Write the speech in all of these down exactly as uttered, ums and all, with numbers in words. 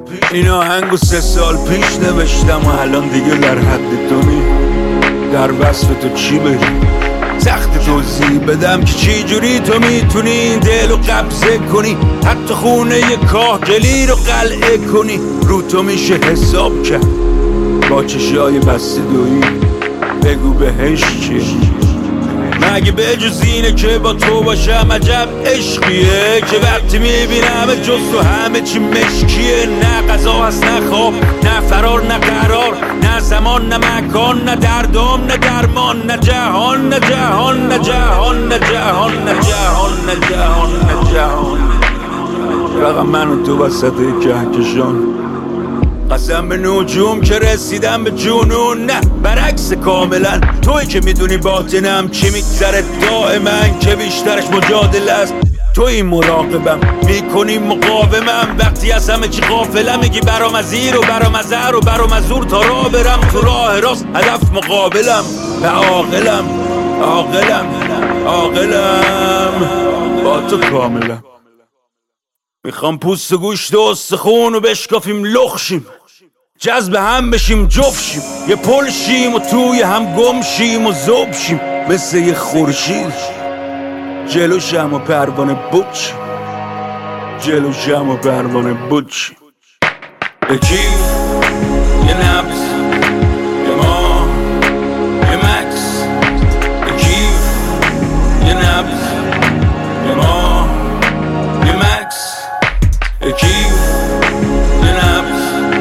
این آهنگو سه سال پیش نوشتم و الان دیگه در حد تو نی. در وصف تو چی بگم، سخت توضیح بدم که چی جوری تو میتونی این دل رو قبضه کنی، حتی خونه ی کاهگلی رو قلعه کنی. رو تو میشه حساب کرد با چشای بسته دویی، بگو بهش چی مگه به جز اینه که با تو باشم عجب عشقیه که وقتی میبینم جز تو همه چی مشکیه. نه غذا هست نه خواب نه فرار نه قرار، نه زمان نه مکان نه دردام نه درمان، نه جهان نه جهان نه جهان نه جهان نه جهان نه جهان نه جهان. فقط من و تو وسط کهکشان، قسم به نجوم که رسیدم به جنون. نه برعکس کاملا، توی که میدونی باطنم چی میگذره دائما، که بیشترش مجادله است. توی مراقبم میکنی مقاومم، وقتی از همه چی غافلم میگی برام از این و برام از هر و برام از اون تا راه برم تو راه راست هدف مقابلم. و عاقلم عاقلم عاقلم با تو کاملا. میخوام پوست و گوشت و استخون و بشکافیم لخشیم، جذب هم بشیم جفشیم، یه پل شیم و توی هم گم شیم و ذوب شیم، مثل یه خورشید جلوشم و پروانه بود شیم، جلوشم و پروانه بود شیم. یکی یه نبض یه ما یه مکس، یکی یه نبض یه ما یه مکس، یکی یه نبض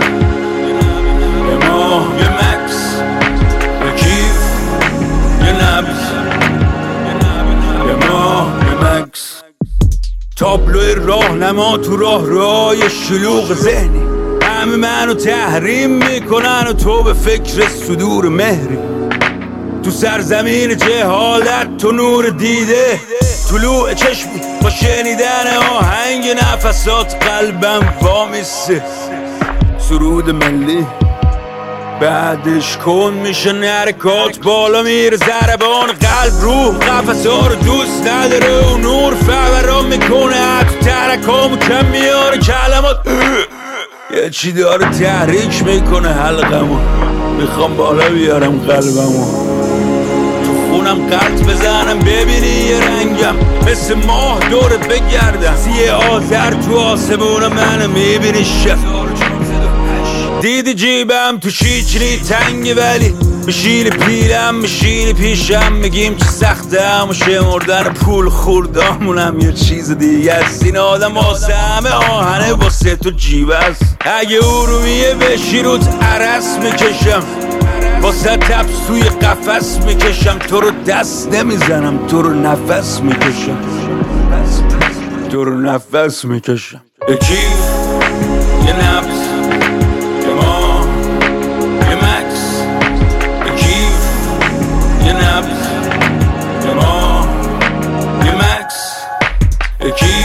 یه ما یه مکس، یکی یه نبض یه ما یه مکس. تابلوی راهنما تو راه رای شلوغ ذهنی، همه منو تحریم میکنن و تو به فکر صدور مهری. تو سرزمین جهالت تو نور دیده، طلوع چشمی با شنیدن آهنگ نفسات قلبم وامیسته. سرود ملی بعدش کن میشه حرکات بالا میره، ضربان قلب روح قفسا رو دوست نداره و نور فوران میکنه حتی ترکامو کم میاره کلمات یه چی داره تحریک میکنه حلقمو. میخوام بالا بیارم قلبمو تو خونم قلط بزنم ببینی یه رنگم مثل ماه دورت بگردم، سی آذر تو آسمون منو میبینی شب دیدی جیبم تو شیچنی تنگه ولی میشینی پیلم میشینی پیشم میگیم چه سخته هم و شمردن پول خوردامونم یه چیز دیگه است. این آدم واسه همه آهنه واسه تو جیب است. اگه ارومیه بشی روت عرس میکشم، واسه تبس توی قفس میکشم، تو رو دست نمیزنم تو رو نفس میکشم، تو رو نفس میکشم. یکی یه نبض یه ما یه مکس، یکی یه نبض یه ما یه مکس، یکی